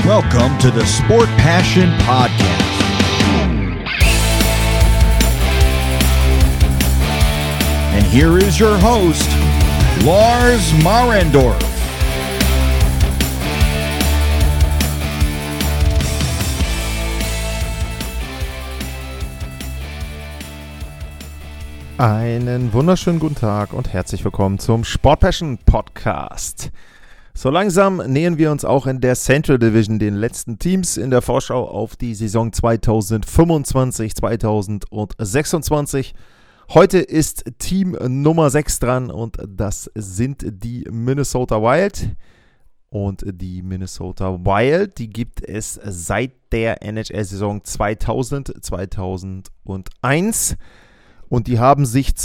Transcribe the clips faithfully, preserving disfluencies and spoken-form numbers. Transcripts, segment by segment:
Welcome to the Sport Passion Podcast. And here is your host, Lars Marendorf. Einen wunderschönen guten Tag und herzlich willkommen zum Sport Passion Podcast. So langsam nähern wir uns auch in der Central Division den letzten Teams in der Vorschau auf die Saison zweitausendfünfundzwanzig zweitausendsechsundzwanzig. Heute ist Team Nummer sechs dran und das sind die Minnesota Wild. Und die Minnesota Wild, die gibt es seit der N H L-Saison zweitausend zweitausendeins. Und die haben sich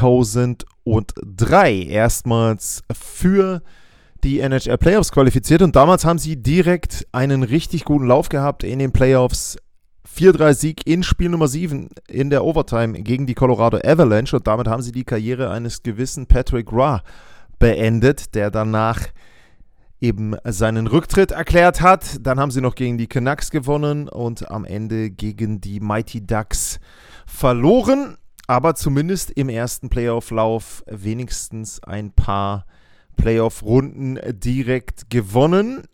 zweitausenddrei erstmals für die N H L Playoffs qualifiziert. Und damals haben sie direkt einen richtig guten Lauf gehabt in den Playoffs. vier drei Sieg in Spiel Nummer sieben in der Overtime gegen die Colorado Avalanche. Und damit haben sie die Karriere eines gewissen Patrick Roy beendet, der danach eben seinen Rücktritt erklärt hat. Dann haben sie noch gegen die Canucks gewonnen und am Ende gegen die Mighty Ducks verloren. Aber zumindest im ersten Playoff-Lauf wenigstens ein paar Playoff-Runden direkt gewonnen.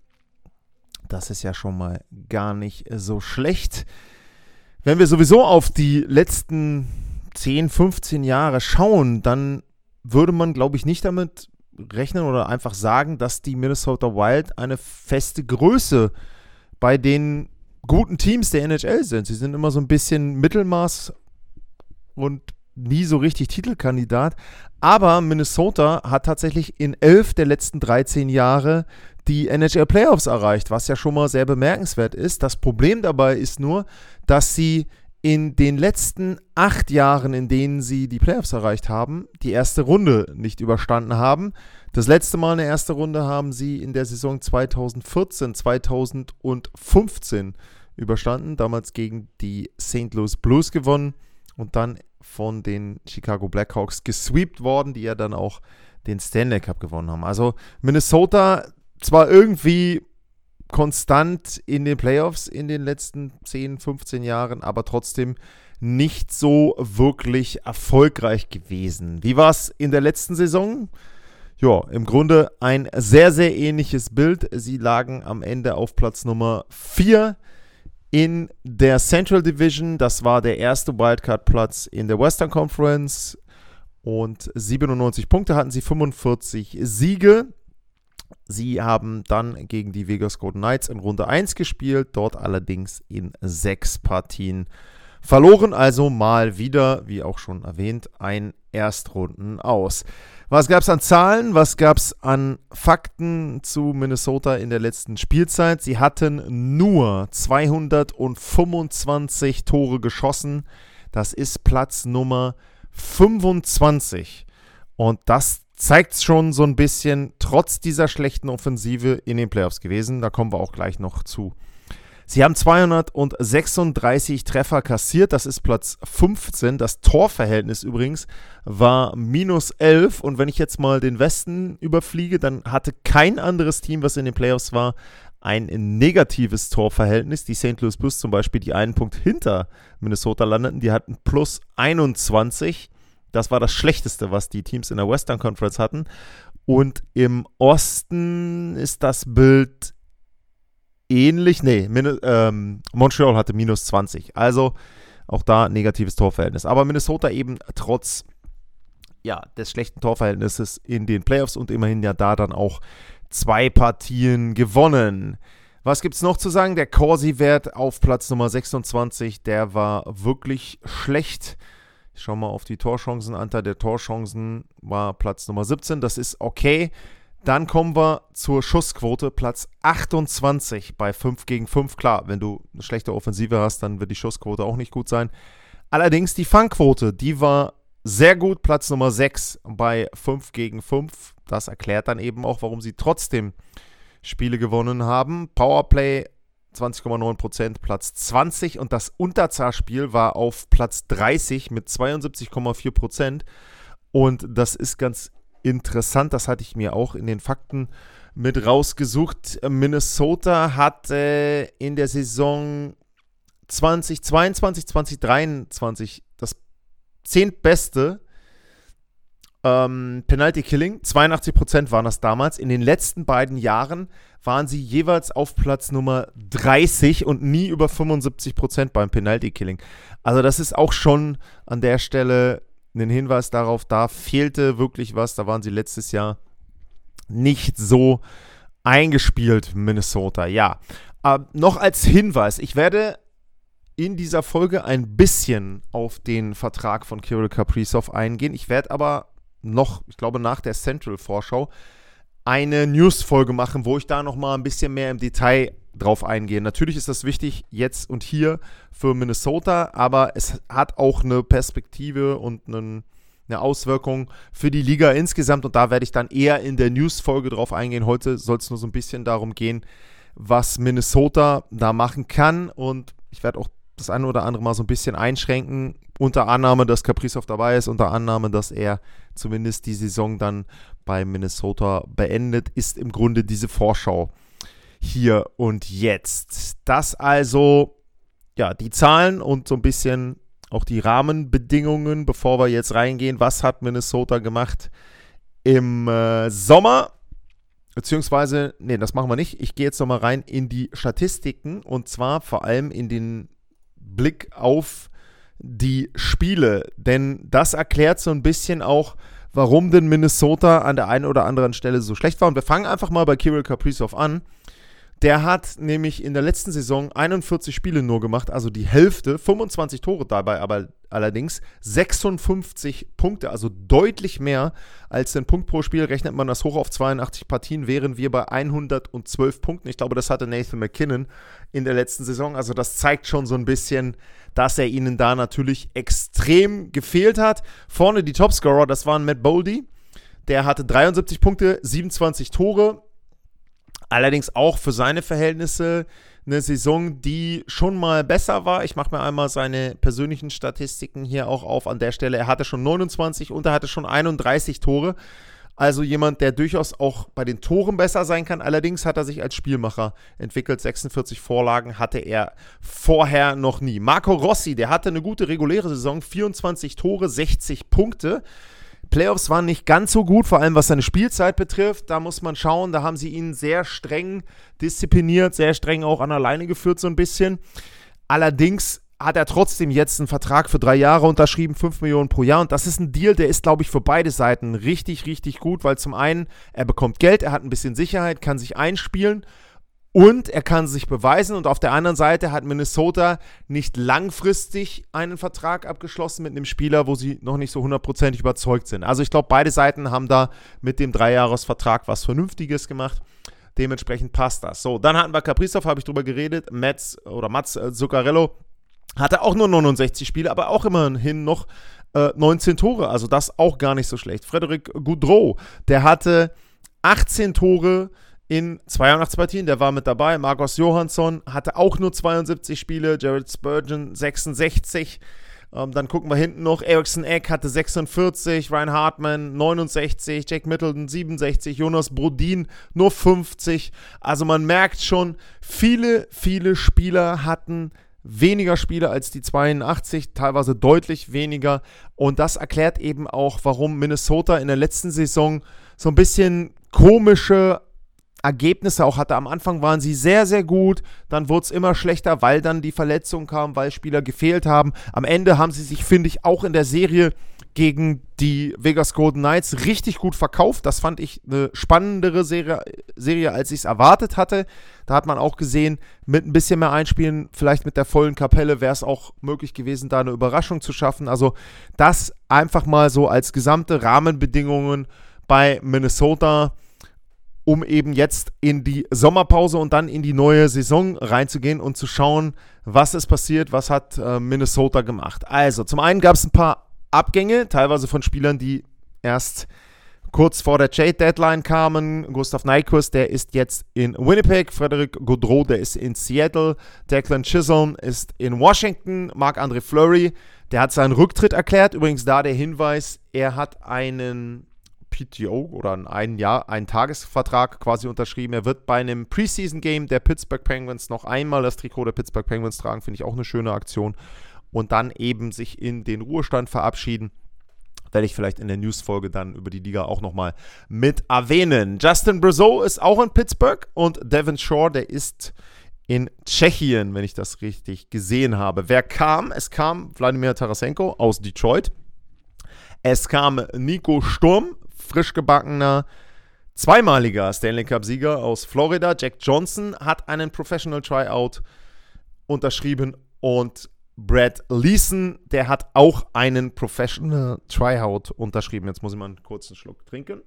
Das ist ja schon mal gar nicht so schlecht. Wenn wir sowieso auf die letzten zehn, fünfzehn Jahre schauen, dann würde man, glaube ich, nicht damit rechnen oder einfach sagen, dass die Minnesota Wild eine feste Größe bei den guten Teams der N H L sind. Sie sind immer so ein bisschen Mittelmaß und nie so richtig Titelkandidat. Aber Minnesota hat tatsächlich in elf der letzten dreizehn Jahre die N H L Playoffs erreicht, was ja schon mal sehr bemerkenswert ist. Das Problem dabei ist nur, dass sie in den letzten acht Jahren, in denen sie die Playoffs erreicht haben, die erste Runde nicht überstanden haben. Das letzte Mal eine erste Runde haben sie in der Saison zweitausendvierzehn zweitausendfünfzehn überstanden, damals gegen die Saint Louis Blues gewonnen und dann von den Chicago Blackhawks gesweept worden, die ja dann auch den Stanley Cup gewonnen haben. Also Minnesota zwar irgendwie konstant in den Playoffs in den letzten zehn, fünfzehn Jahren, aber trotzdem nicht so wirklich erfolgreich gewesen. Wie war es in der letzten Saison? Ja, im Grunde ein sehr, sehr ähnliches Bild. Sie lagen am Ende auf Platz Nummer vier in der Central Division. Das war der erste Wildcard-Platz in der Western Conference und siebenundneunzig Punkte hatten sie, fünfundvierzig Siege. Sie haben dann gegen die Vegas Golden Knights in Runde eins gespielt, dort allerdings in sechs Partien verloren. Also mal wieder, wie auch schon erwähnt, ein Erstrunden aus. Was gab es an Zahlen? Was gab es an Fakten zu Minnesota in der letzten Spielzeit? Sie hatten nur zweihundertfünfundzwanzig Tore geschossen. Das ist Platz Nummer fünfundzwanzig. Und das zeigt schon so ein bisschen, trotz dieser schlechten Offensive in den Playoffs gewesen. Da kommen wir auch gleich noch zu. Sie haben zweihundertsechsunddreißig Treffer kassiert, das ist Platz fünfzehn. Das Torverhältnis übrigens war minus elf. Und wenn ich jetzt mal den Westen überfliege, dann hatte kein anderes Team, was in den Playoffs war, ein negatives Torverhältnis. Die Saint Louis Blues zum Beispiel, die einen Punkt hinter Minnesota landeten, die hatten plus einundzwanzig. Das war das Schlechteste, was die Teams in der Western Conference hatten. Und im Osten ist das Bild ähnlich. Nee, Min- ähm, Montreal hatte minus zwanzig. Also auch da negatives Torverhältnis. Aber Minnesota eben trotz ja, des schlechten Torverhältnisses in den Playoffs und immerhin ja da dann auch zwei Partien gewonnen. Was gibt es noch zu sagen? Der Corsi-Wert auf Platz Nummer sechsundzwanzig, der war wirklich schlecht. Ich schau mal auf die Torchancenanteil der Torchancen, war Platz Nummer siebzehn, das ist okay. Dann kommen wir zur Schussquote, Platz achtundzwanzig bei fünf gegen fünf. Klar, wenn du eine schlechte Offensive hast, dann wird die Schussquote auch nicht gut sein. Allerdings die Fangquote, die war sehr gut, Platz Nummer sechs bei fünf gegen fünf. Das erklärt dann eben auch, warum sie trotzdem Spiele gewonnen haben. Powerplay zwanzig Komma neun Prozent, Platz zwanzig und das Unterzahlspiel war auf Platz dreißig mit zweiundsiebzig Komma vier Prozent und das ist ganz interessant, das hatte ich mir auch in den Fakten mit rausgesucht. Minnesota hatte in der Saison zwanzig zweiundzwanzig, zwanzig dreiundzwanzig das zehntbeste ähm, Penalty Killing. zweiundachtzig Prozent waren das damals. In den letzten beiden Jahren waren sie jeweils auf Platz Nummer dreißig und nie über fünfundsiebzig Prozent beim Penalty Killing. Also das ist auch schon an der Stelle ein Hinweis darauf, da fehlte wirklich was. Da waren sie letztes Jahr nicht so eingespielt, Minnesota. Ja, äh, noch als Hinweis, ich werde in dieser Folge ein bisschen auf den Vertrag von Kirill Kaprizov eingehen. Ich werde aber noch, ich glaube nach der Central-Vorschau, eine News-Folge machen, wo ich da nochmal ein bisschen mehr im Detail drauf eingehe. Natürlich ist das wichtig jetzt und hier für Minnesota, aber es hat auch eine Perspektive und einen, eine Auswirkung für die Liga insgesamt und da werde ich dann eher in der News-Folge drauf eingehen. Heute soll es nur so ein bisschen darum gehen, was Minnesota da machen kann und ich werde auch das eine oder andere mal so ein bisschen einschränken, unter Annahme, dass Kaprizov dabei ist, unter Annahme, dass er zumindest die Saison dann bei Minnesota beendet, ist im Grunde diese Vorschau hier und jetzt. Das also, ja, die Zahlen und so ein bisschen auch die Rahmenbedingungen, bevor wir jetzt reingehen, was hat Minnesota gemacht im äh, Sommer, beziehungsweise, nee, das machen wir nicht, ich gehe jetzt nochmal rein in die Statistiken und zwar vor allem in den Blick auf die Spiele, denn das erklärt so ein bisschen auch, warum denn Minnesota an der einen oder anderen Stelle so schlecht war. Und wir fangen einfach mal bei Kirill Kaprizov an. Der hat nämlich in der letzten Saison einundvierzig Spiele nur gemacht, also die Hälfte, fünfundzwanzig Tore dabei, aber allerdings sechsundfünfzig Punkte, also deutlich mehr als den Punkt pro Spiel. Rechnet man das hoch auf zweiundachtzig Partien, wären wir bei hundertzwölf Punkten. Ich glaube, das hatte Nathan MacKinnon in der letzten Saison. Also das zeigt schon so ein bisschen, dass er ihnen da natürlich extrem gefehlt hat. Vorne die Topscorer, das waren Matt Boldy. Der hatte dreiundsiebzig Punkte, siebenundzwanzig Tore. Allerdings auch für seine Verhältnisse eine Saison, die schon mal besser war. Ich mache mir einmal seine persönlichen Statistiken hier auch auf an der Stelle. Er hatte schon neunundzwanzig und er hatte schon einunddreißig Tore. Also jemand, der durchaus auch bei den Toren besser sein kann. Allerdings hat er sich als Spielmacher entwickelt. sechsundvierzig Vorlagen hatte er vorher noch nie. Marco Rossi, der hatte eine gute reguläre Saison. vierundzwanzig Tore, sechzig Punkte. Playoffs waren nicht ganz so gut, vor allem was seine Spielzeit betrifft. Da muss man schauen, da haben sie ihn sehr streng diszipliniert, sehr streng auch an der Leine geführt so ein bisschen. Allerdings hat er trotzdem jetzt einen Vertrag für drei Jahre unterschrieben, fünf Millionen pro Jahr. Und das ist ein Deal, der ist, glaube ich, für beide Seiten richtig, richtig gut, weil zum einen, er bekommt Geld, er hat ein bisschen Sicherheit, kann sich einspielen und er kann sich beweisen. Und auf der anderen Seite hat Minnesota nicht langfristig einen Vertrag abgeschlossen mit einem Spieler, wo sie noch nicht so hundertprozentig überzeugt sind. Also ich glaube, beide Seiten haben da mit dem Dreijahresvertrag was Vernünftiges gemacht. Dementsprechend passt das. So, dann hatten wir Kaprizov, habe ich drüber geredet. Mats oder Mats äh, Zuccarello hatte auch nur neunundsechzig Spiele, aber auch immerhin noch äh, neunzehn Tore. Also das auch gar nicht so schlecht. Frédéric Gaudreau, der hatte achtzehn Tore in zweiundachtzig Partien, der war mit dabei. Marcus Johansson hatte auch nur zweiundsiebzig Spiele. Jared Spurgeon sechsundsechzig. Ähm, dann gucken wir hinten noch. Eriksson Ek hatte sechsundvierzig. Ryan Hartman neunundsechzig. Jack Middleton siebenundsechzig. Jonas Brodin nur fünfzig. Also man merkt schon, viele, viele Spieler hatten weniger Spiele als die zweiundachtzig, teilweise deutlich weniger. Und das erklärt eben auch, warum Minnesota in der letzten Saison so ein bisschen komische Ergebnisse auch hatte. Am Anfang waren sie sehr, sehr gut, dann wurde es immer schlechter, weil dann die Verletzungen kamen, weil Spieler gefehlt haben. Am Ende haben sie sich, finde ich, auch in der Serie gegen die Vegas Golden Knights richtig gut verkauft. Das fand ich eine spannendere Serie, Serie als ich es erwartet hatte. Da hat man auch gesehen, mit ein bisschen mehr Einspielen, vielleicht mit der vollen Kapelle, wäre es auch möglich gewesen, da eine Überraschung zu schaffen. Also das einfach mal so als gesamte Rahmenbedingungen bei Minnesota, um eben jetzt in die Sommerpause und dann in die neue Saison reinzugehen und zu schauen, was ist passiert, was hat äh, Minnesota gemacht. Also, zum einen gab es ein paar Abgänge, teilweise von Spielern, die erst kurz vor der Trade-Deadline kamen. Gustav Nyquist, der ist jetzt in Winnipeg. Frédéric Gaudreau, der ist in Seattle. Declan Chisholm ist in Washington. Marc-André Fleury, der hat seinen Rücktritt erklärt. Übrigens da der Hinweis, er hat einen P T O oder einen, ein Jahr, einen Tagesvertrag quasi unterschrieben. Er wird bei einem Preseason-Game der Pittsburgh Penguins noch einmal das Trikot der Pittsburgh Penguins tragen, finde ich auch eine schöne Aktion. Und dann eben sich in den Ruhestand verabschieden. Werde ich vielleicht in der News-Folge dann über die Liga auch nochmal mit erwähnen. Justin Brazeau ist auch in Pittsburgh und Devon Shore, der ist in Tschechien, wenn ich das richtig gesehen habe. Wer kam? Es kam Wladimir Tarasenko aus Detroit. Es kam Nico Sturm, frisch gebackener, zweimaliger Stanley Cup-Sieger aus Florida. Jack Johnson hat einen Professional Tryout unterschrieben und Brad Leeson, der hat auch einen Professional Tryout unterschrieben. Jetzt muss ich mal einen kurzen Schluck trinken.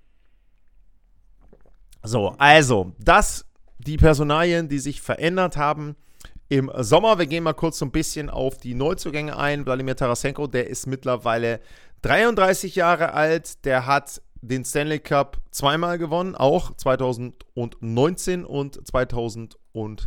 So, also, das die Personalien, die sich verändert haben im Sommer. Wir gehen mal kurz so ein bisschen auf die Neuzugänge ein. Wladimir Tarasenko, der ist mittlerweile dreiunddreißig Jahre alt. Der hat den Stanley Cup zweimal gewonnen, auch zwanzig neunzehn und zwanzig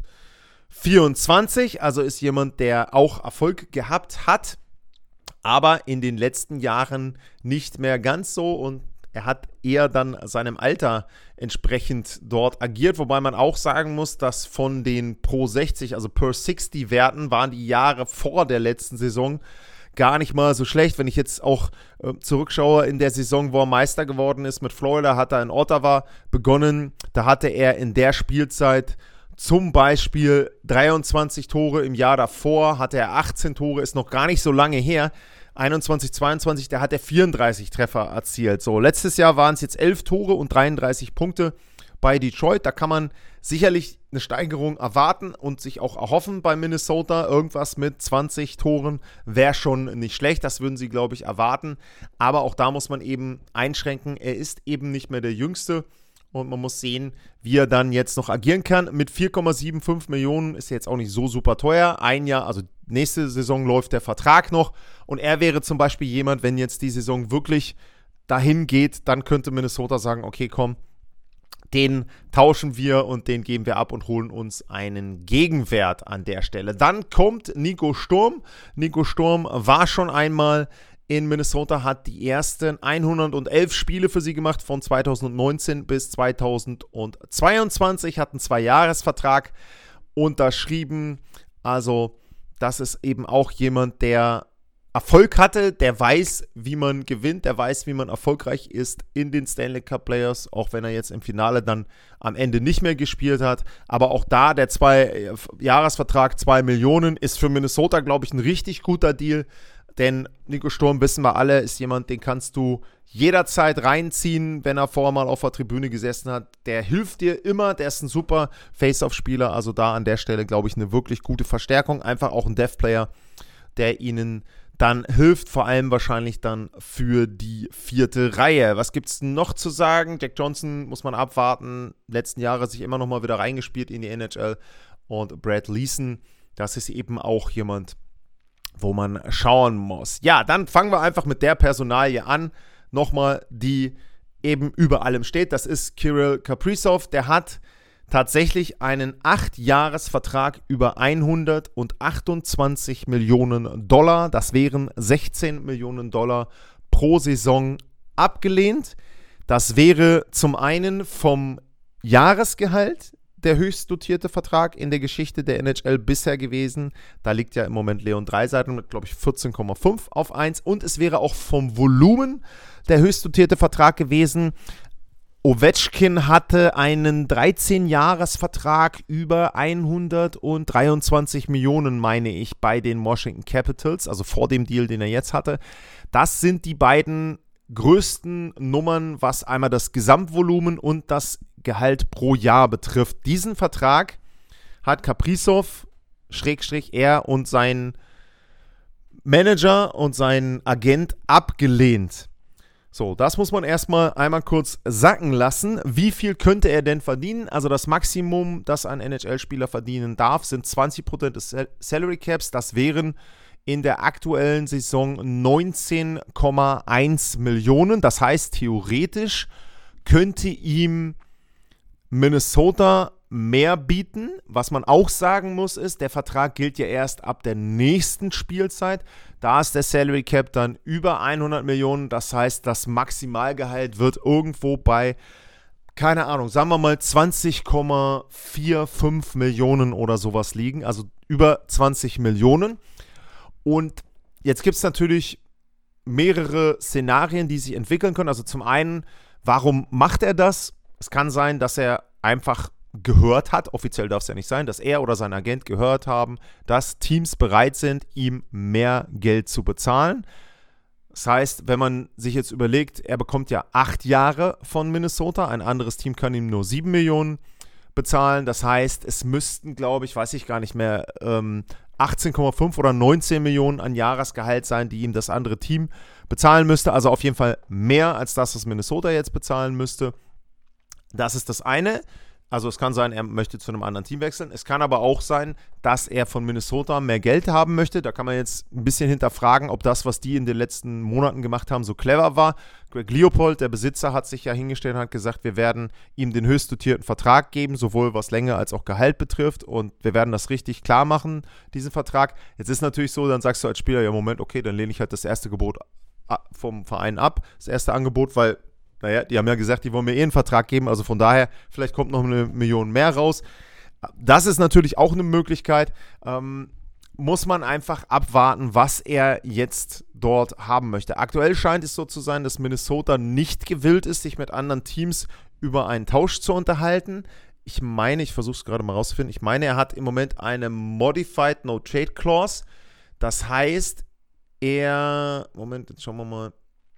vierundzwanzig. Also ist jemand, der auch Erfolg gehabt hat, aber in den letzten Jahren nicht mehr ganz so, und er hat eher dann seinem Alter entsprechend dort agiert, wobei man auch sagen muss, dass von den Pro sechzig, also Per sechzig Werten, waren die Jahre vor der letzten Saison gar nicht mal so schlecht. Wenn ich jetzt auch äh, zurückschaue in der Saison, wo er Meister geworden ist mit Florida, hat er in Ottawa begonnen. Da hatte er in der Spielzeit zum Beispiel dreiundzwanzig Tore, im Jahr davor hatte er achtzehn Tore, ist noch gar nicht so lange her. einundzwanzig, zweiundzwanzig, da hat er vierunddreißig Treffer erzielt. So, letztes Jahr waren es jetzt elf Tore und dreiunddreißig Punkte bei Detroit. Da kann man sicherlich eine Steigerung erwarten und sich auch erhoffen bei Minnesota. Irgendwas mit zwanzig Toren wäre schon nicht schlecht. Das würden sie, glaube ich, erwarten. Aber auch da muss man eben einschränken. Er ist eben nicht mehr der Jüngste. Und man muss sehen, wie er dann jetzt noch agieren kann. Mit vier Komma fünfundsiebzig Millionen ist er jetzt auch nicht so super teuer. Ein Jahr, also nächste Saison läuft der Vertrag noch. Und er wäre zum Beispiel jemand, wenn jetzt die Saison wirklich dahin geht, dann könnte Minnesota sagen, okay, komm, den tauschen wir und den geben wir ab und holen uns einen Gegenwert an der Stelle. Dann kommt Nico Sturm. Nico Sturm war schon einmal in Minnesota, hat die ersten hundertelf Spiele für sie gemacht, von zweitausendneunzehn bis zweitausendzweiundzwanzig, hat einen Zwei-Jahres-Vertrag unterschrieben. Also das ist eben auch jemand, der Erfolg hatte, der weiß, wie man gewinnt, der weiß, wie man erfolgreich ist in den Stanley Cup Playoffs, auch wenn er jetzt im Finale dann am Ende nicht mehr gespielt hat. Aber auch da, der Zwei-Jahres-Vertrag, zwei Millionen, ist für Minnesota, glaube ich, ein richtig guter Deal. Denn Nico Sturm, wissen wir alle, ist jemand, den kannst du jederzeit reinziehen, wenn er vorher mal auf der Tribüne gesessen hat. Der hilft dir immer, der ist ein super Face-Off-Spieler. Also da an der Stelle, glaube ich, eine wirklich gute Verstärkung. Einfach auch ein Dev-Player, der ihnen dann hilft, vor allem wahrscheinlich dann für die vierte Reihe. Was gibt es noch zu sagen? Jack Johnson muss man abwarten. Letzten Jahre sich immer noch mal wieder reingespielt in die N H L. Und Brad Leeson, das ist eben auch jemand, wo man schauen muss. Ja, dann fangen wir einfach mit der Personalie an. Nochmal, die eben über allem steht. Das ist Kirill Kaprizov. Der hat tatsächlich einen acht-Jahres-Vertrag über hundertachtundzwanzig Millionen Dollar. Das wären sechzehn Millionen Dollar pro Saison abgelehnt. Das wäre zum einen vom Jahresgehalt der höchst dotierte Vertrag in der Geschichte der N H L bisher gewesen. Da liegt ja im Moment Leon Draisaitl mit, glaube ich, vierzehn Komma fünf auf eins. Und es wäre auch vom Volumen der höchst dotierte Vertrag gewesen. Ovechkin hatte einen dreizehn-Jahres-Vertrag über hundertdreiundzwanzig Millionen, meine ich, bei den Washington Capitals, also vor dem Deal, den er jetzt hatte. Das sind die beiden größten Nummern, was einmal das Gesamtvolumen und das Gehalt pro Jahr betrifft. Diesen Vertrag hat Kaprizov, Schrägstrich er und sein Manager und sein Agent abgelehnt. So, das muss man erstmal einmal kurz sacken lassen. Wie viel könnte er denn verdienen? Also das Maximum, das ein N H L-Spieler verdienen darf, sind zwanzig Prozent des Salary Caps. Das wären in der aktuellen Saison neunzehn Komma eins Millionen. Das heißt, theoretisch könnte ihm Minnesota mehr bieten. Was man auch sagen muss, ist, der Vertrag gilt ja erst ab der nächsten Spielzeit. Da ist der Salary Cap dann über hundert Millionen. Das heißt, das Maximalgehalt wird irgendwo bei, keine Ahnung, sagen wir mal zwanzig Komma fünfundvierzig Millionen oder sowas liegen. Also über zwanzig Millionen. Und jetzt gibt es natürlich mehrere Szenarien, die sich entwickeln können. Also zum einen, warum macht er das? Es kann sein, dass er einfach gehört hat, offiziell darf es ja nicht sein, dass er oder sein Agent gehört haben, dass Teams bereit sind, ihm mehr Geld zu bezahlen. Das heißt, wenn man sich jetzt überlegt, er bekommt ja acht Jahre von Minnesota, ein anderes Team kann ihm nur sieben Millionen bezahlen. Das heißt, es müssten, glaube ich, weiß ich gar nicht mehr, ähm, achtzehn Komma fünf oder neunzehn Millionen an Jahresgehalt sein, die ihm das andere Team bezahlen müsste. Also auf jeden Fall mehr als das, was Minnesota jetzt bezahlen müsste. Das ist das eine. Also es kann sein, er möchte zu einem anderen Team wechseln. Es kann aber auch sein, dass er von Minnesota mehr Geld haben möchte. Da kann man jetzt ein bisschen hinterfragen, ob das, was die in den letzten Monaten gemacht haben, so clever war. Greg Leopold, der Besitzer, hat sich ja hingestellt und hat gesagt, wir werden ihm den höchst dotierten Vertrag geben, sowohl was Länge als auch Gehalt betrifft. Und wir werden das richtig klar machen, diesen Vertrag. Jetzt ist natürlich so, dann sagst du als Spieler, ja Moment, okay, dann lehne ich halt das erste Gebot vom Verein ab, das erste Angebot, weil naja, die haben ja gesagt, die wollen mir eh einen Vertrag geben, also von daher, vielleicht kommt noch eine Million mehr raus. Das ist natürlich auch eine Möglichkeit. Ähm, muss man einfach abwarten, was er jetzt dort haben möchte. Aktuell scheint es so zu sein, dass Minnesota nicht gewillt ist, sich mit anderen Teams über einen Tausch zu unterhalten. Ich meine, ich versuche es gerade mal rauszufinden, ich meine, er hat im Moment eine Modified No-Trade Clause. Das heißt, er, Moment, jetzt schauen wir mal.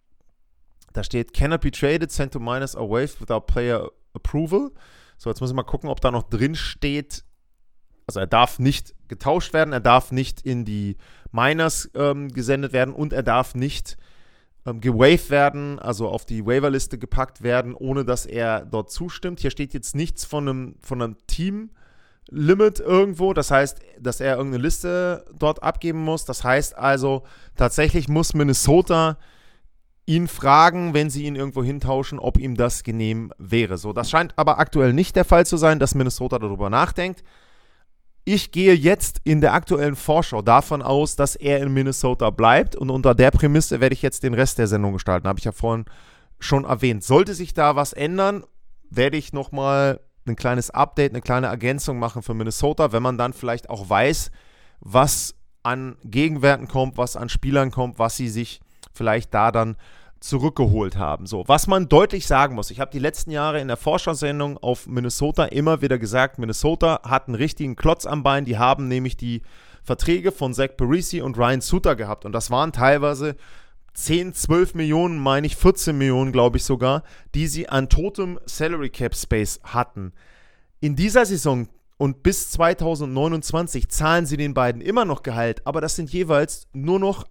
Da steht, cannot be traded, sent to minors or waived without player approval. So, jetzt muss ich mal gucken, ob da noch drin steht, also er darf nicht getauscht werden, er darf nicht in die Minors ähm, gesendet werden und er darf nicht ähm, gewaved werden, also auf die Waiverliste gepackt werden, ohne dass er dort zustimmt. Hier steht jetzt nichts von einem, von einem Team-Limit irgendwo, das heißt, dass er irgendeine Liste dort abgeben muss. Das heißt also, tatsächlich muss Minnesota ihn fragen, wenn sie ihn irgendwo hintauschen, ob ihm das genehm wäre. So, das scheint aber aktuell nicht der Fall zu sein, dass Minnesota darüber nachdenkt. Ich gehe jetzt in der aktuellen Vorschau davon aus, dass er in Minnesota bleibt und unter der Prämisse werde ich jetzt den Rest der Sendung gestalten, habe ich ja vorhin schon erwähnt. Sollte sich da was ändern, werde ich nochmal ein kleines Update, eine kleine Ergänzung machen für Minnesota, wenn man dann vielleicht auch weiß, was an Gegenwerten kommt, was an Spielern kommt, was sie sich vielleicht da dann zurückgeholt haben. So, was man deutlich sagen muss, ich habe die letzten Jahre in der Vorschau-Sendung auf Minnesota immer wieder gesagt, Minnesota hat einen richtigen Klotz am Bein, die haben nämlich die Verträge von Zach Parise und Ryan Suter gehabt und das waren teilweise zehn, zwölf Millionen, meine ich, vierzehn Millionen, glaube ich sogar, die sie an totem Salary Cap Space hatten. In dieser Saison und bis zweitausendneunundzwanzig zahlen sie den beiden immer noch Gehalt, aber das sind jeweils nur noch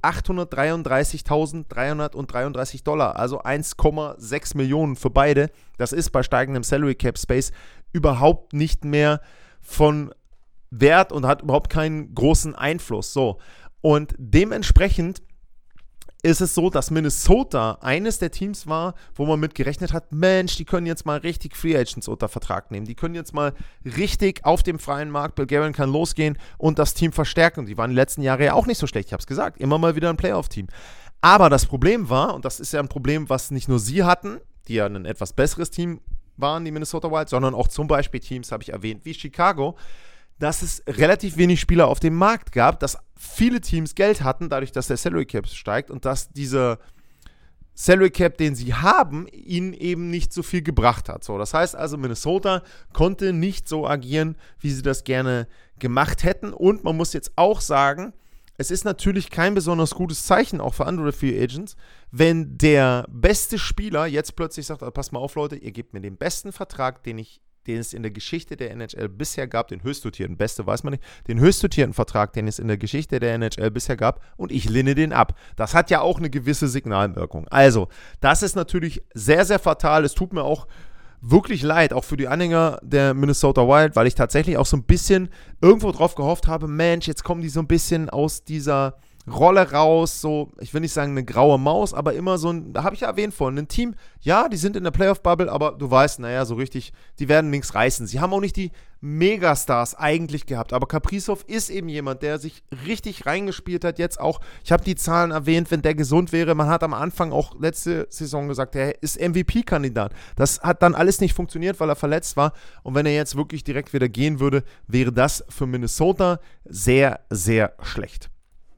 achthundertdreiunddreißigtausenddreihundertdreiunddreißig Dollar, also eins Komma sechs Millionen für beide. Das ist bei steigendem Salary Cap Space überhaupt nicht mehr von Wert und hat überhaupt keinen großen Einfluss. So, und dementsprechend ist es so, dass Minnesota eines der Teams war, wo man mit gerechnet hat, Mensch, die können jetzt mal richtig Free Agents unter Vertrag nehmen. Die können jetzt mal richtig auf dem freien Markt, Bill Guerin kann losgehen und das Team verstärken. Und die waren die letzten Jahre ja auch nicht so schlecht, ich habe es gesagt, immer mal wieder ein Playoff-Team. Aber das Problem war, und das ist ja ein Problem, was nicht nur sie hatten, die ja ein etwas besseres Team waren, die Minnesota Wild, sondern auch zum Beispiel Teams, habe ich erwähnt, wie Chicago, dass es relativ wenig Spieler auf dem Markt gab, dass viele Teams Geld hatten, dadurch, dass der Salary Cap steigt und dass dieser Salary Cap, den sie haben, ihnen eben nicht so viel gebracht hat. So, das heißt also, Minnesota konnte nicht so agieren, wie sie das gerne gemacht hätten. Und man muss jetzt auch sagen, es ist natürlich kein besonders gutes Zeichen, auch für andere Free Agents, wenn der beste Spieler jetzt plötzlich sagt, also pass mal auf, Leute, ihr gebt mir den besten Vertrag, den ich den es in der Geschichte der N H L bisher gab, den höchst dotierten, beste weiß man nicht, den höchst dotierten Vertrag, den es in der Geschichte der N H L bisher gab und ich lehne den ab. Das hat ja auch eine gewisse Signalwirkung. Also, das ist natürlich sehr, sehr fatal. Es tut mir auch wirklich leid, auch für die Anhänger der Minnesota Wild, weil ich tatsächlich auch so ein bisschen irgendwo drauf gehofft habe, Mensch, jetzt kommen die so ein bisschen aus dieser Rolle raus, so, ich will nicht sagen eine graue Maus, aber immer so ein, da habe ich ja erwähnt vorhin, ein Team, ja, die sind in der Playoff-Bubble, aber du weißt, naja, so richtig, die werden nichts reißen. Sie haben auch nicht die Megastars eigentlich gehabt, aber Kaprizov ist eben jemand, der sich richtig reingespielt hat, jetzt auch, ich habe die Zahlen erwähnt, wenn der gesund wäre, man hat am Anfang auch letzte Saison gesagt, er ist M V P-Kandidat. Das hat dann alles nicht funktioniert, weil er verletzt war, und wenn er jetzt wirklich direkt wieder gehen würde, wäre das für Minnesota sehr, sehr schlecht.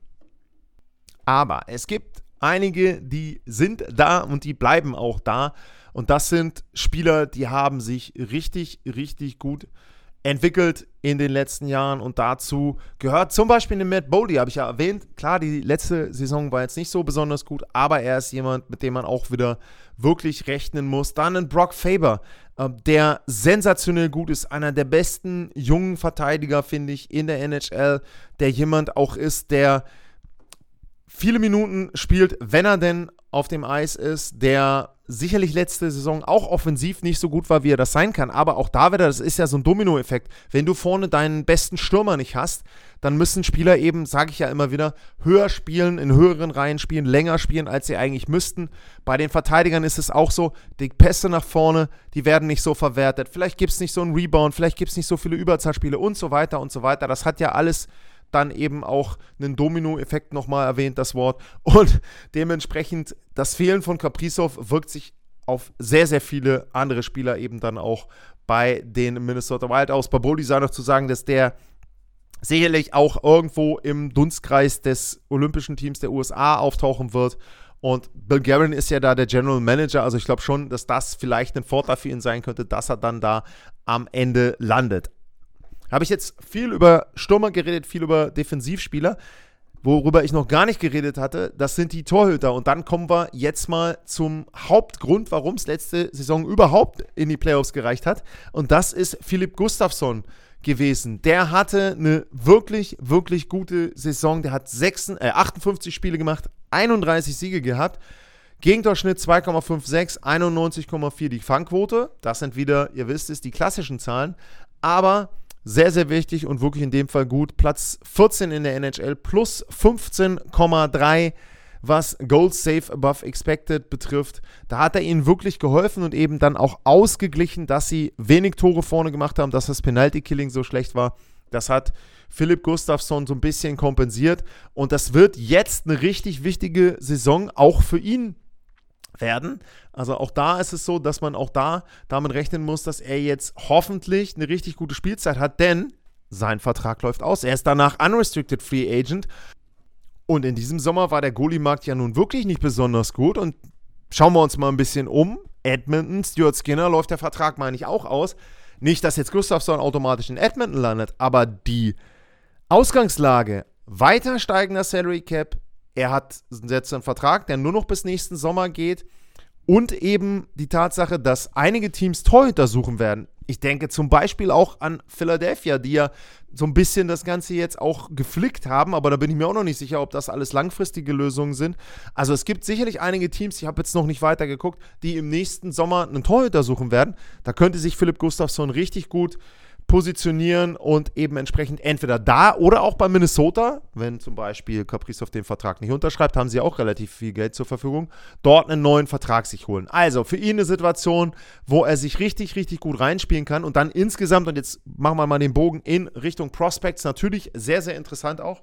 Aber es gibt einige, die sind da und die bleiben auch da. Und das sind Spieler, die haben sich richtig, richtig gut entwickelt in den letzten Jahren. Und dazu gehört zum Beispiel den Matt Boldy, habe ich ja erwähnt. Klar, die letzte Saison war jetzt nicht so besonders gut, aber er ist jemand, mit dem man auch wieder wirklich rechnen muss. Dann ein Brock Faber, der sensationell gut ist. Einer der besten jungen Verteidiger, finde ich, in der N H L. Der jemand auch ist, der viele Minuten spielt, wenn er denn auf dem Eis ist, der sicherlich letzte Saison auch offensiv nicht so gut war, wie er das sein kann, aber auch da wieder, das ist ja so ein Dominoeffekt. Wenn du vorne deinen besten Stürmer nicht hast, dann müssen Spieler eben, sage ich ja immer wieder, höher spielen, in höheren Reihen spielen, länger spielen, als sie eigentlich müssten. Bei den Verteidigern ist es auch so, die Pässe nach vorne, die werden nicht so verwertet. Vielleicht gibt es nicht so einen Rebound, vielleicht gibt es nicht so viele Überzahlspiele und so weiter und so weiter. Das hat ja alles dann eben auch einen Domino-Effekt nochmal erwähnt, das Wort. Und dementsprechend, das Fehlen von Kaprizov wirkt sich auf sehr, sehr viele andere Spieler eben dann auch bei den Minnesota Wild aus. Bei Boldy sei noch zu sagen, dass der sicherlich auch irgendwo im Dunstkreis des olympischen Teams der U S A auftauchen wird. Und Bill Guerin ist ja da der General Manager, also ich glaube schon, dass das vielleicht ein Vorteil für ihn sein könnte, dass er dann da am Ende landet. Habe ich jetzt viel über Stürmer geredet, viel über Defensivspieler. Worüber ich noch gar nicht geredet hatte, das sind die Torhüter. Und dann kommen wir jetzt mal zum Hauptgrund, warum es letzte Saison überhaupt in die Playoffs gereicht hat. Und das ist Filip Gustavsson gewesen. Der hatte eine wirklich, wirklich gute Saison. Der hat sechsundfünfzig, äh, achtundfünfzig Spiele gemacht, einunddreißig Siege gehabt. Gegentorschnitt zwei Komma sechsundfünfzig, einundneunzig Komma vier die Fangquote. Das sind wieder, ihr wisst es, die klassischen Zahlen. Aber sehr, sehr wichtig und wirklich in dem Fall gut. Platz vierzehn in der N H L, plus fünfzehn Komma drei, was Goals Save Above Expected betrifft. Da hat er ihnen wirklich geholfen und eben dann auch ausgeglichen, dass sie wenig Tore vorne gemacht haben, dass das Penalty-Killing so schlecht war. Das hat Filip Gustavsson so ein bisschen kompensiert. Und das wird jetzt eine richtig wichtige Saison auch für ihn werden. Also auch da ist es so, dass man auch da damit rechnen muss, dass er jetzt hoffentlich eine richtig gute Spielzeit hat, denn sein Vertrag läuft aus. Er ist danach Unrestricted Free Agent und in diesem Sommer war der Goalie-Markt ja nun wirklich nicht besonders gut und schauen wir uns mal ein bisschen um. Edmonton, Stuart Skinner läuft der Vertrag, meine ich, auch aus. Nicht, dass jetzt Gustavsson automatisch in Edmonton landet, aber die Ausgangslage, weiter steigender Salary Cap, er hat jetzt einen Vertrag, der nur noch bis nächsten Sommer geht. Und eben die Tatsache, dass einige Teams Torhüter suchen werden. Ich denke zum Beispiel auch an Philadelphia, die ja so ein bisschen das Ganze jetzt auch geflickt haben. Aber da bin ich mir auch noch nicht sicher, ob das alles langfristige Lösungen sind. Also es gibt sicherlich einige Teams, ich habe jetzt noch nicht weiter geguckt, die im nächsten Sommer einen Torhüter suchen werden. Da könnte sich Filip Gustavsson richtig gut positionieren und eben entsprechend entweder da oder auch bei Minnesota, wenn zum Beispiel Kaprizov den Vertrag nicht unterschreibt, haben sie auch relativ viel Geld zur Verfügung, dort einen neuen Vertrag sich holen. Also für ihn eine Situation, wo er sich richtig, richtig gut reinspielen kann und dann insgesamt, und jetzt machen wir mal den Bogen in Richtung Prospects, natürlich sehr, sehr interessant auch.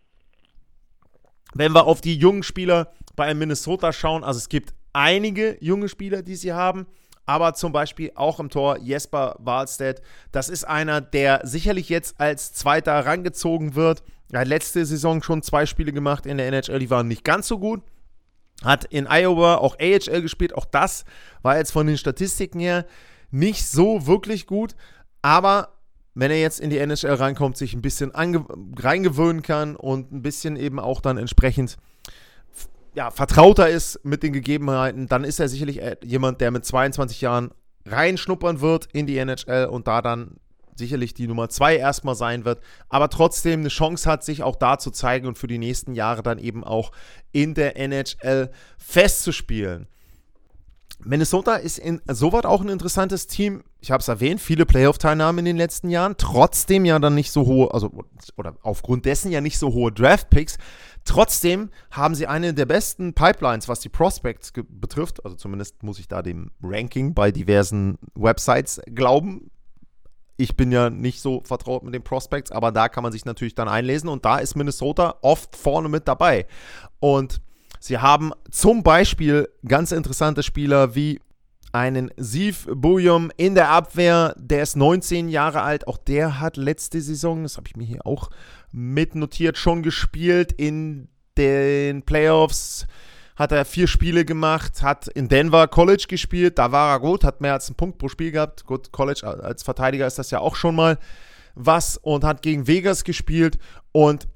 Wenn wir auf die jungen Spieler bei Minnesota schauen, also es gibt einige junge Spieler, die sie haben, aber zum Beispiel auch im Tor Jesper Wallstedt. Das ist einer, der sicherlich jetzt als Zweiter herangezogen wird. Er hat letzte Saison schon zwei Spiele gemacht in der N H L, die waren nicht ganz so gut. Hat in Iowa auch A H L gespielt. Auch das war jetzt von den Statistiken her nicht so wirklich gut. Aber wenn er jetzt in die N H L reinkommt, sich ein bisschen ange- reingewöhnen kann und ein bisschen eben auch dann entsprechend ja, vertrauter ist mit den Gegebenheiten, dann ist er sicherlich jemand, der mit zweiundzwanzig Jahren reinschnuppern wird in die N H L und da dann sicherlich die Nummer zwei erstmal sein wird, aber trotzdem eine Chance hat, sich auch da zu zeigen und für die nächsten Jahre dann eben auch in der N H L festzuspielen. Minnesota ist insoweit auch ein interessantes Team. Ich habe es erwähnt, viele Playoff-Teilnahmen in den letzten Jahren, trotzdem ja dann nicht so hohe, also oder aufgrund dessen ja nicht so hohe Draft-Picks. Trotzdem haben sie eine der besten Pipelines, was die Prospects ge- betrifft. Also zumindest muss ich da dem Ranking bei diversen Websites glauben. Ich bin ja nicht so vertraut mit den Prospects, aber da kann man sich natürlich dann einlesen. Und da ist Minnesota oft vorne mit dabei. Und sie haben zum Beispiel ganz interessante Spieler wie einen Siv Bujum in der Abwehr, der ist neunzehn Jahre alt. Auch der hat letzte Saison, das habe ich mir hier auch mitnotiert, schon gespielt. In den Playoffs hat er vier Spiele gemacht, hat in Denver College gespielt. Da war er gut, hat mehr als einen Punkt pro Spiel gehabt. Gut, College als Verteidiger ist das ja auch schon mal was. Und hat gegen Vegas gespielt. Und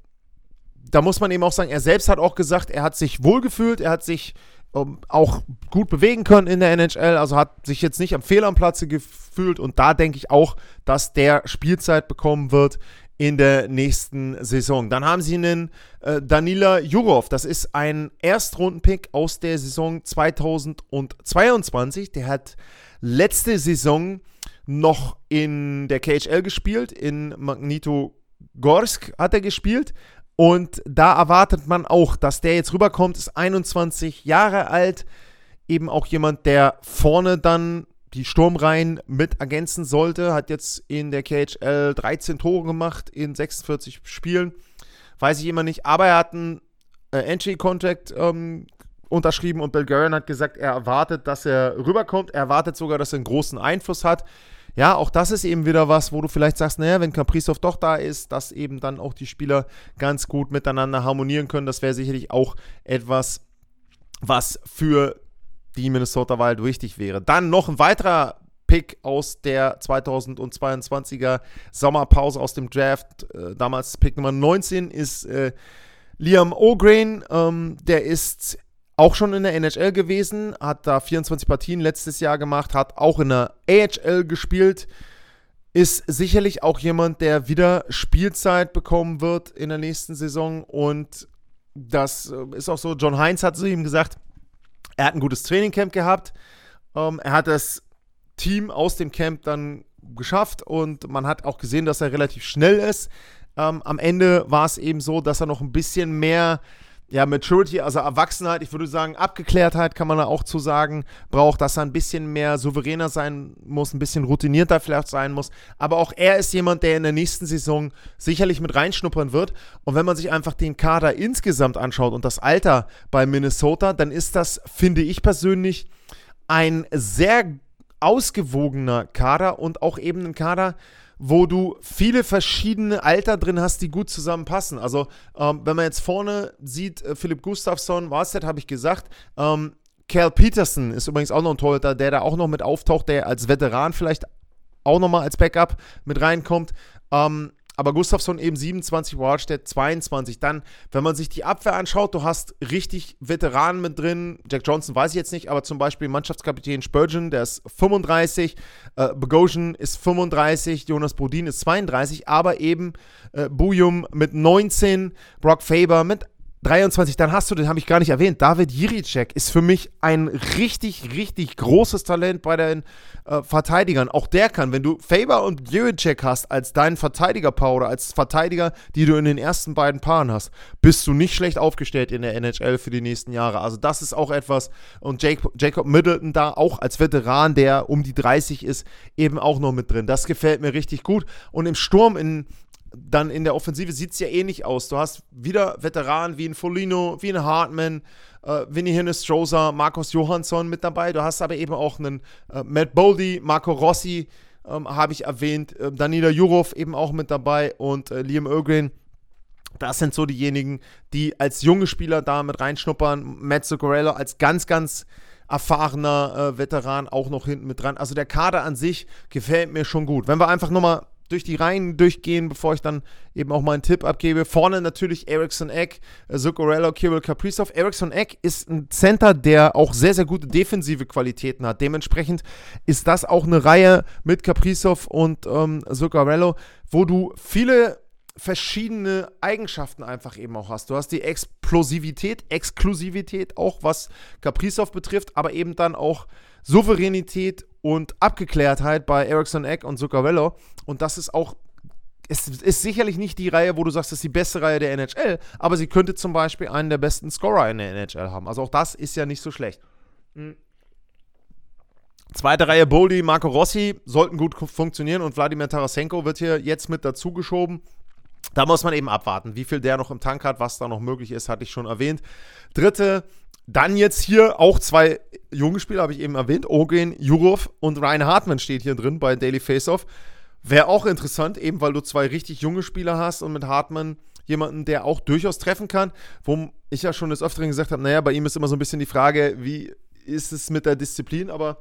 da muss man eben auch sagen, er selbst hat auch gesagt, er hat sich wohlgefühlt, er hat sich um, auch gut bewegen können in der N H L, also hat sich jetzt nicht am Fehl am Platze gefühlt und da denke ich auch, dass der Spielzeit bekommen wird in der nächsten Saison. Dann haben sie einen äh, Danila Jurov, das ist ein Erstrundenpick aus der Saison zweitausendzweiundzwanzig, der hat letzte Saison noch in der K H L gespielt, in Magnitogorsk hat er gespielt. Und da erwartet man auch, dass der jetzt rüberkommt, ist einundzwanzig Jahre alt, eben auch jemand, der vorne dann die Sturmreihen mit ergänzen sollte, hat jetzt in der K H L dreizehn Tore gemacht in sechsundvierzig Spielen, weiß ich immer nicht, aber er hat einen äh, Entry-Contract ähm, unterschrieben und Bill Guerin hat gesagt, er erwartet, dass er rüberkommt, er erwartet sogar, dass er einen großen Einfluss hat. Ja, auch das ist eben wieder was, wo du vielleicht sagst, naja, wenn Kaprizov doch da ist, dass eben dann auch die Spieler ganz gut miteinander harmonieren können. Das wäre sicherlich auch etwas, was für die Minnesota Wild wichtig wäre. Dann noch ein weiterer Pick aus der zweitausendzweiundzwanziger Sommerpause aus dem Draft. Äh, damals Pick Nummer neunzehn ist äh, Liam O'Grain. Ähm, der ist auch schon in der N H L gewesen, hat da vierundzwanzig Partien letztes Jahr gemacht, hat auch in der A H L gespielt, ist sicherlich auch jemand, der wieder Spielzeit bekommen wird in der nächsten Saison und das ist auch so, John Hines hat zu ihm gesagt, er hat ein gutes Trainingcamp gehabt, ähm, er hat das Team aus dem Camp dann geschafft und man hat auch gesehen, dass er relativ schnell ist. Ähm, am Ende war es eben so, dass er noch ein bisschen mehr ja, Maturity, also Erwachsenheit, ich würde sagen, Abgeklärtheit kann man da auch zu sagen, braucht, dass er ein bisschen mehr souveräner sein muss, ein bisschen routinierter vielleicht sein muss, aber auch er ist jemand, der in der nächsten Saison sicherlich mit reinschnuppern wird und wenn man sich einfach den Kader insgesamt anschaut und das Alter bei Minnesota, dann ist das, finde ich persönlich, ein sehr ausgewogener Kader und auch eben ein Kader, wo du viele verschiedene Alter drin hast, die gut zusammenpassen. Also, ähm, wenn man jetzt vorne sieht, äh, Philipp Gustafsson, Warstedt, habe ich gesagt, ähm, Cal Peterson ist übrigens auch noch ein Torhüter, der da auch noch mit auftaucht, der als Veteran vielleicht auch nochmal als Backup mit reinkommt. Ähm, aber Gustafsson eben siebenundzwanzig, Warstedt zweiundzwanzig. Dann, wenn man sich die Abwehr anschaut, du hast richtig Veteranen mit drin. Jack Johnson weiß ich jetzt nicht, aber zum Beispiel Mannschaftskapitän Spurgeon, der ist fünfunddreißig. Äh, Bogosian ist fünfunddreißig. Jonas Brodin ist zweiunddreißig. Aber eben äh, Bujum mit neunzehn. Brock Faber mit dreiundzwanzig. Dann hast du, den habe ich gar nicht erwähnt, David Jiricek ist für mich ein richtig, richtig großes Talent bei den äh, Verteidigern. Auch der kann, wenn du Faber und Jiricek hast als deinen Verteidigerpaar oder als Verteidiger, die du in den ersten beiden Paaren hast, bist du nicht schlecht aufgestellt in der N H L für die nächsten Jahre. Also das ist auch etwas. Und Jake, Jacob Middleton da auch als Veteran, der um die dreißig ist, eben auch noch mit drin. Das gefällt mir richtig gut. Und im Sturm in Dann in der Offensive sieht es ja ähnlich aus. Du hast wieder Veteranen wie ein Foligno, wie ein Hartman, äh, Vinny Hinestroza, Marcus Johansson mit dabei. Du hast aber eben auch einen äh, Matt Boldy, Marco Rossi, ähm, habe ich erwähnt, äh, Danila Jurov eben auch mit dabei und äh, Liam O'Grain. Das sind so diejenigen, die als junge Spieler da mit reinschnuppern. Matt Zuccarello als ganz, ganz erfahrener äh, Veteran auch noch hinten mit dran. Also der Kader an sich gefällt mir schon gut. Wenn wir einfach nochmal durch die Reihen durchgehen, bevor ich dann eben auch mal einen Tipp abgebe. Vorne natürlich Eriksson Ek, Zuccarello, Kirill Kaprizov. Eriksson Ek ist ein Center, der auch sehr, sehr gute defensive Qualitäten hat. Dementsprechend ist das auch eine Reihe mit Kaprizov und ähm, Zuccarello, wo du viele verschiedene Eigenschaften einfach eben auch hast. Du hast die Explosivität, Exklusivität auch, was Kaprizov betrifft, aber eben dann auch Souveränität und Abgeklärtheit bei Eriksson Ek und Zuccarello. Und das ist auch es ist sicherlich nicht die Reihe, wo du sagst, das ist die beste Reihe der N H L, aber sie könnte zum Beispiel einen der besten Scorer in der N H L haben. Also auch das ist ja nicht so schlecht. Mhm. Zweite Reihe Boldy, Marco Rossi sollten gut funktionieren und Wladimir Tarasenko wird hier jetzt mit dazu geschoben. Da muss man eben abwarten, wie viel der noch im Tank hat, was da noch möglich ist, hatte ich schon erwähnt. Dritte, dann jetzt hier auch zwei junge Spieler, habe ich eben erwähnt, Eugen Jurov und Ryan Hartman steht hier drin bei Daily Faceoff. Wäre auch interessant, eben weil du zwei richtig junge Spieler hast und mit Hartman jemanden, der auch durchaus treffen kann, wo ich ja schon des Öfteren gesagt habe, naja, bei ihm ist immer so ein bisschen die Frage, wie ist es mit der Disziplin, aber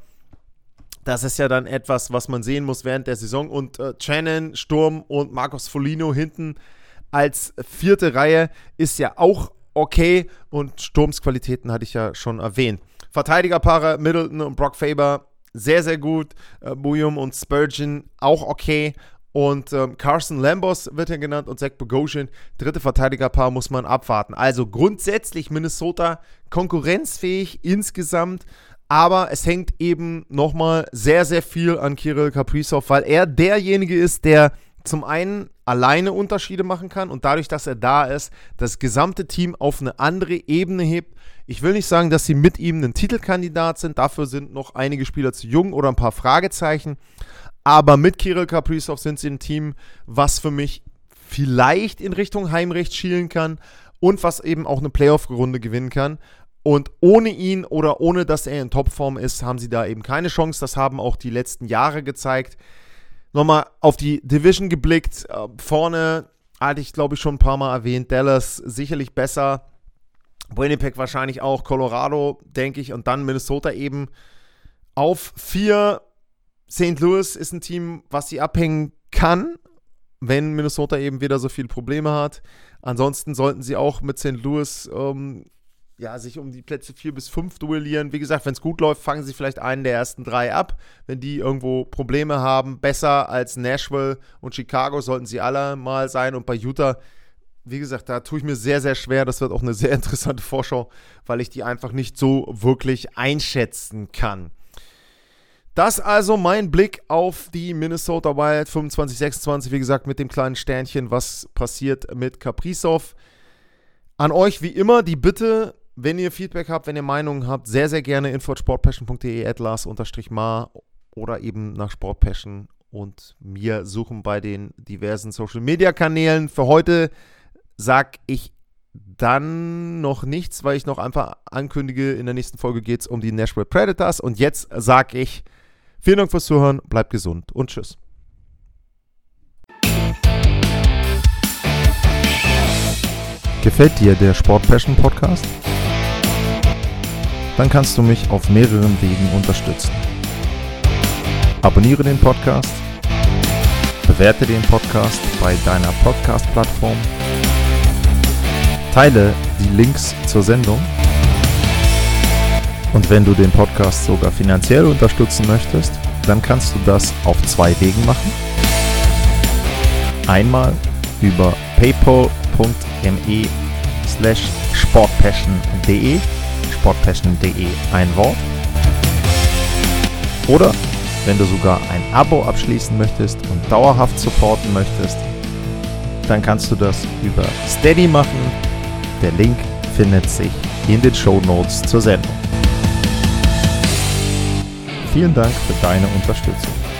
das ist ja dann etwas, was man sehen muss während der Saison. Und äh, Shannon, Sturm und Marcos Foligno hinten als vierte Reihe ist ja auch okay. Und Sturms Qualitäten hatte ich ja schon erwähnt. Verteidigerpaare Middleton und Brock Faber sehr, sehr gut. Äh, Bouillon und Spurgeon auch okay. Und ähm, Carson Lambos wird ja genannt und Zach Bogosian. Dritte Verteidigerpaar muss man abwarten. Also grundsätzlich Minnesota konkurrenzfähig insgesamt. Aber es hängt eben nochmal sehr, sehr viel an Kirill Kaprizov, weil er derjenige ist, der zum einen alleine Unterschiede machen kann und dadurch, dass er da ist, das gesamte Team auf eine andere Ebene hebt. Ich will nicht sagen, dass sie mit ihm ein Titelkandidat sind, dafür sind noch einige Spieler zu jung oder ein paar Fragezeichen. Aber mit Kirill Kaprizov sind sie ein Team, was für mich vielleicht in Richtung Heimrecht schielen kann und was eben auch eine Playoff-Runde gewinnen kann. Und ohne ihn oder ohne, dass er in Topform ist, haben sie da eben keine Chance. Das haben auch die letzten Jahre gezeigt. Nochmal auf die Division geblickt. Äh, vorne hatte ich, glaube ich, schon ein paar Mal erwähnt. Dallas sicherlich besser. Winnipeg wahrscheinlich auch. Colorado, denke ich. Und dann Minnesota eben auf vier. Saint Louis ist ein Team, was sie abhängen kann, wenn Minnesota eben wieder so viele Probleme hat. Ansonsten sollten sie auch mit Saint Louis ähm, ja, sich um die Plätze vier bis fünf duellieren. Wie gesagt, wenn es gut läuft, fangen sie vielleicht einen der ersten drei ab. Wenn die irgendwo Probleme haben, besser als Nashville und Chicago sollten sie alle mal sein. Und bei Utah, wie gesagt, da tue ich mir sehr, sehr schwer. Das wird auch eine sehr interessante Vorschau, weil ich die einfach nicht so wirklich einschätzen kann. Das also mein Blick auf die Minnesota Wild fünfundzwanzig sechsundzwanzig. Wie gesagt, mit dem kleinen Sternchen, was passiert mit Kaprizov. An euch wie immer die Bitte, wenn ihr Feedback habt, wenn ihr Meinungen habt, sehr, sehr gerne info at sportpassion punkt de, at lars-mar oder eben nach Sportpassion und mir suchen bei den diversen Social-Media-Kanälen. Für heute sage ich dann noch nichts, weil ich noch einfach ankündige, in der nächsten Folge geht es um die Nashville Predators. Und jetzt sage ich vielen Dank fürs Zuhören, bleibt gesund und tschüss. Gefällt dir der Sport Passion Podcast? Dann kannst du mich auf mehreren Wegen unterstützen. Abonniere den Podcast, bewerte den Podcast bei deiner Podcast-Plattform, teile die Links zur Sendung und wenn du den Podcast sogar finanziell unterstützen möchtest, dann kannst du das auf zwei Wegen machen. Einmal über paypal.me slash sportpassion.de sportpassion.de ein Wort. Oder wenn du sogar ein Abo abschließen möchtest und dauerhaft supporten möchtest, dann kannst du das über Steady machen. Der Link findet sich in den Shownotes zur Sendung. Vielen Dank für deine Unterstützung.